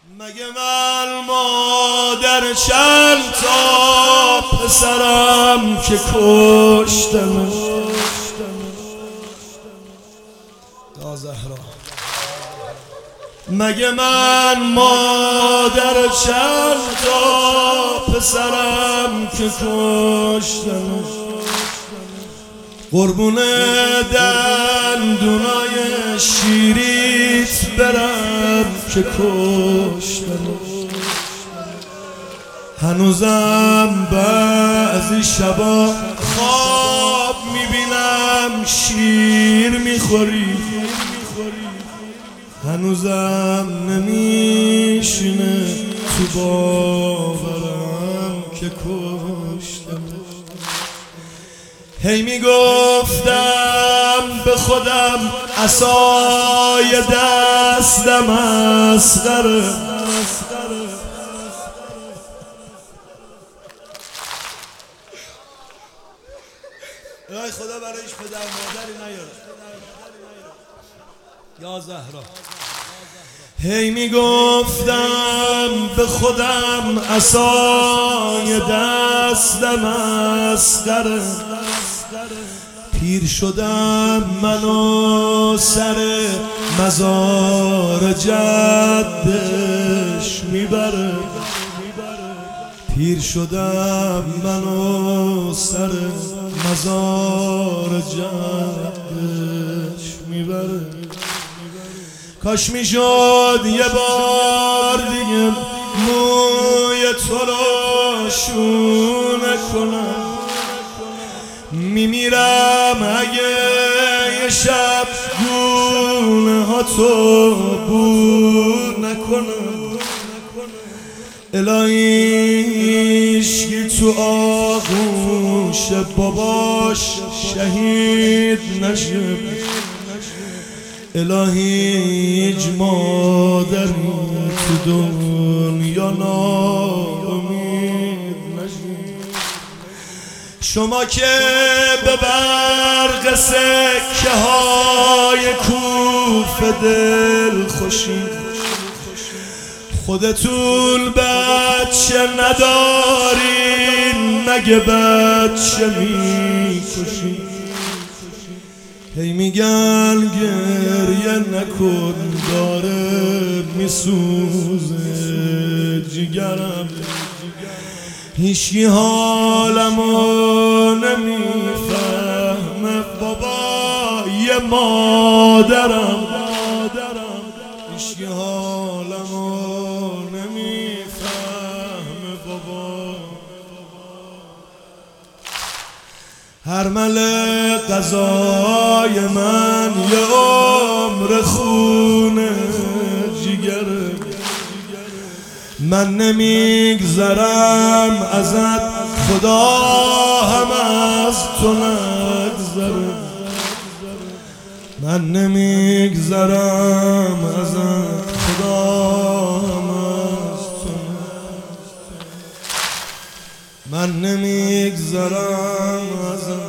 مگه من مادر چند تا پسرم که کشتم یا زهرا. مگه من مادر چند تا پسرم که کشتم، قربون دندونای شیریت برم که کشتم. هنوزم بعضی شبا خواب میبینم شیر میخوری، هنوزم نمیشینه تو باورم که کشتم. هی میگفتم به خودم عصای دستم اصغره، ای خدا برایش پدر مادری نیاره یا زهرا. هی میگفتم به خودم عصای دستم اصغره، پیر شدم منو سر مزار جدش میبره، پیر شدم منو سر مزار جدش میبره. کاش میشد یه بار دیگه موی تو رو شونه کنم، میمیرم اگه یه شب گونه ها تو بو نکنم. الهی عشقی تو آغوش باباش شهید نشه، الهی هیچ مادری تو دنیا ناامید نشه. شما که به برق سکه های کوفه دل خوشید، خودتون بچه ندارین مگه بچه میکشید. هی میگن گریه نکن داره میسوزه جگرم، هیچکی حالمو نمیفهمه بابای مادرم، هیچکی حالمو نمیفهمه بابا. هر مل قضای من یه عمر خونه جگره، من نمیگذرم ازت خدا هم از تو نگذره، من نمیگذرم ازت خدا هم از تو نگذره، من نمیگذرم ازت